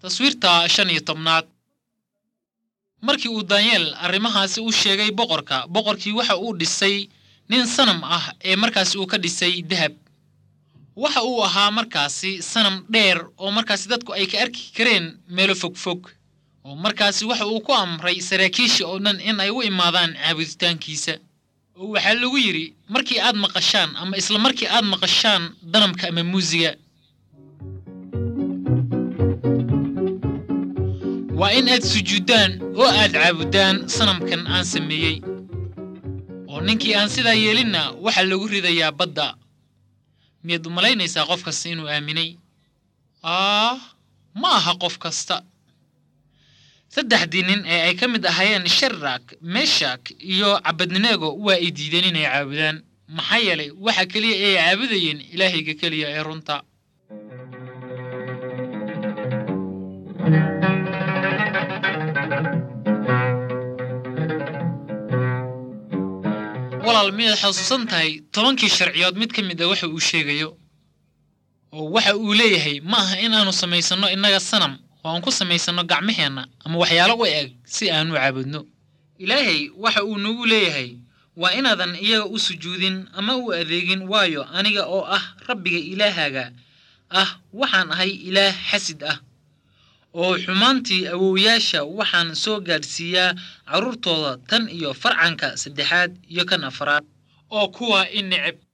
Taswiirta 15 markii uu Daniel arrimahaasi u sheegay boqorkii waxa uu dhisay nin sanam ah ee markaas uu ka dhisay dahab. Waxa uu ahaa markaasi sanam dheer oo markaas dadku ay ka arki kareen meelo fog oo markaas waxa uu ku amray saraakiisha oo dhan in ay u imaadaan caabuditaankiisa. oo waxa lagu yiri markii aad maqashaan ama isla markii aad maqashaan danamka ama muusiga waa in aad sujuudaan oo aad caabudaan sanamkan aan sameeyay oo ninkii aan sidaa yeelinna waxa lagu ridayaa badda. miyaad u malaynaysaa qof kasta inuu aaminay? ma aha qof kasta. saddexdii nin ee ay ka mid ahaayeen Shadrach, Meshach iyo Abednego waa ay diideen inay caabudaan maxaa yeelay waxa kaliya ee caabudayeen Ilaahayga kaliya ee runta. walaal miyaad xasuusan tahay 10kii sharciyood mid ka mid ah waxa uu sheegayo oo waxa uu leeyahay ma aha inaanu samaysano inaga sanam oo aan ku samaysano gacmaheena ama waxyaalo u eg si aanu caabudno. Ilaahay waxa uu nagu leeyahay waa inaadan iyaga u sujuudin ama u adeegin waayo aniga oo ah Rabbiga Ilaahaaga ah waxaan ahay Ilaah xasid ah oo xumaantii awoowayaasha waxaan soo gaarsiiyaa carruurtooda tan iyo farcanka saddexaad iyo kan afraad oo kuwa in neceb.